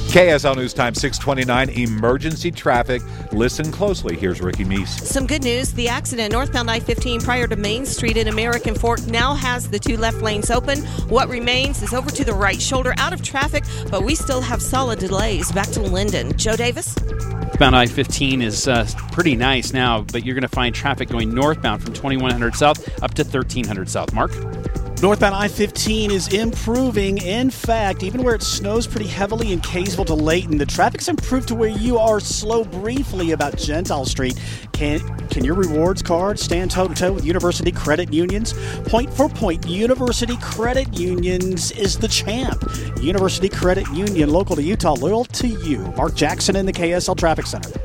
KSL News Time 6:29, emergency traffic. Listen closely. Here's Ricky Meese. Some good news. The accident northbound I-15 prior to Main Street in American Fork now has the 2 left lanes open. What remains is over to the right shoulder out of traffic, but we still have solid delays. Back to Linden. Joe Davis? Northbound I-15 is pretty nice now, but you're going to find traffic going northbound from 2100 south up to 1300 south. Mark? Northbound I-15 is improving. In fact, even where it snows pretty heavily in Kaysville to Layton, the traffic's improved to where you are slow briefly about Gentile Street. Can your rewards card stand toe-to-toe with University Credit Unions? Point for point, University Credit Unions is the champ. University Credit Union, local to Utah, loyal to you. Mark Jackson in the KSL Traffic Center.